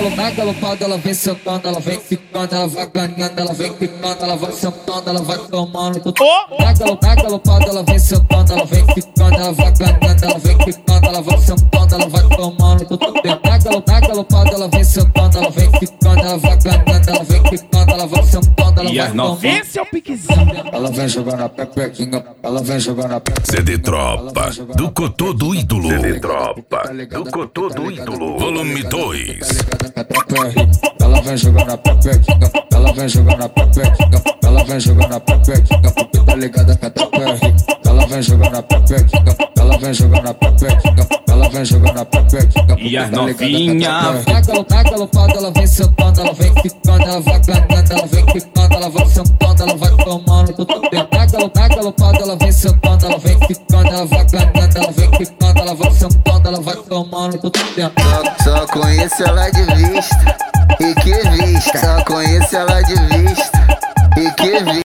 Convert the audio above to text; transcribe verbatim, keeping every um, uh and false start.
na galopada, ela vem sentando, ela vem ficando, ela vai ganhando, ela vem ficando, ela vai sentando, ela vai tomando tudo. Na galopada, ela vem sentando, ela vem ficando, ela vai ganhando, ela vem ficando, ela vai sentando, ela vai tomando tudo. Na galopada, ela vem sentando, ela vem ficando, ela vai ganhando, ela vem ficando, ela vai sentando, ela vai tomando. Esse é o piquezinho. Ela vem jogando a pepequinha, ela vem jogando a pepequinha. C D Tropa, do Cotô do Ídolo. C D Tropa, do Cotô do Ídolo. Volume dois. Ela vem jogando a pepequinha, ela vem jogando a pepequinha, ela vem jogando a pepequinha, porque tá ligada que a tropa é rica. Ela vem jogando a pepequinha, ela vem jogando a pepequinha, ela vem jogando a pepequinha. E as novinha. Na galopada, ela vem sentando, ela vem ficando, ela vai ganhando, ela vem ficando, ela vai sentando, ela vai tomando tudo dentro. Na galopada, ela vem sentando, ela vem ficando, ela vai ganhando, ela vem ficando, ela vai sentando, ela vai tomando tudo dentro. Só, só conheço ela de vista, e que vista. Só conheço ela de vista, e que vista.